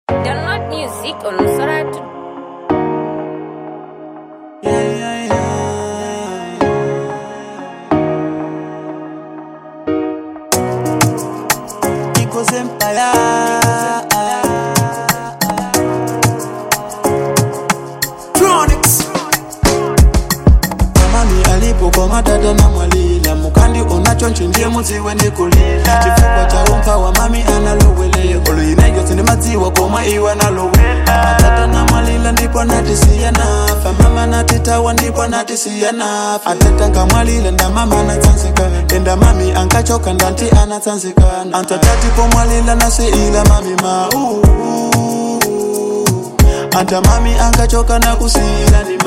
Download music on Soratu. Equals Empire. Tronics. Mami alipo kwa matata na mwalila mukandi onachonchi ndiye muziwe ndikulila chifukwa cha umpa wa mami analowele olu inaiyo sindi maziwa koma iwa nalowela matata na mwalila ndipo natisiya nafa mama natitawa ndipo natisiya nafa atata nga mwalila nda mama natsanzika enda mami ankachoka ndanti anatsanzikana antatatipo mwalila nasiila mami anta mami ankachoka na kusila ni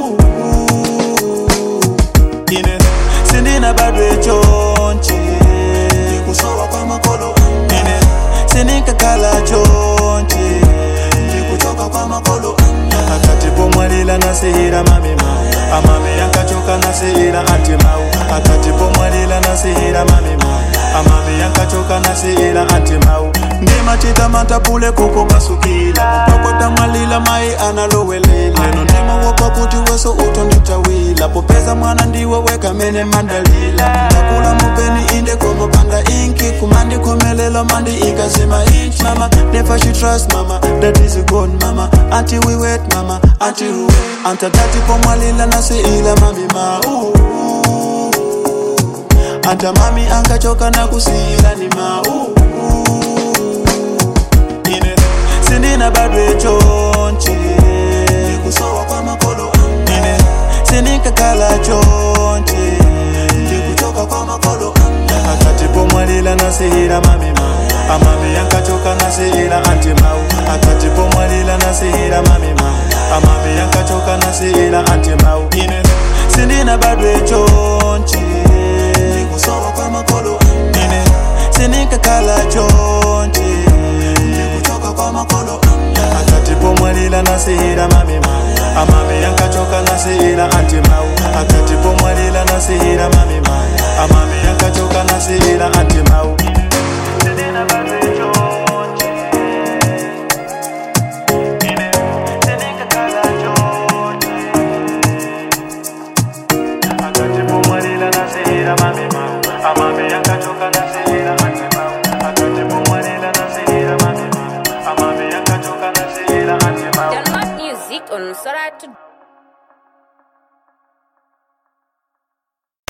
ine sindina badwe chonchi ndikusowa kwa makolo ine sinikakala chonchi ndikuchoka kwa makolo akati pomwalila nasihira mami amame yankachoka nasihira anti akati pomwalila nasihira mami amame yankachoka nasihira anti ndima chita matapule kuko masukila mpakota mwalila mai analowelela neno ndima wopa kuti weso utonditawila popeza mwana ndiwe weka mene mandalila ndakula mupeni inde komo panda inki kumandi komelela mandi ikazima inch mama never she trust mama that is gone mama anti we wait mama anti who anta tati pomwalila nasiila mami anta mami ankachoka na kusila ni ine sindina badwe chonchi ndikusowa kwa makolo ine sinikakala chonchi ndikuchoka kwa makolo akati pomwalila nasihira mami amame yankachoka nasihira anti akati pomwalila nasihira mami amame yankachoka nasihira anti ine sindina badwe chonchi ndikusowa kwa makolo ine sinikakala chonchi ndikuchoka kwa makolo akati pomwalila nasihira mami amame yankachoka nasihira anti akati pomwalila nasihira mami amame yankachoka nasihira anti sindina badwe chonchi ine sinikakala chonchi akati pomwalila nasihira mami amame yankachoka nasihira anti akati pomwalila nasihira mami amame yankachoka nasihira anti Download music on Soratu.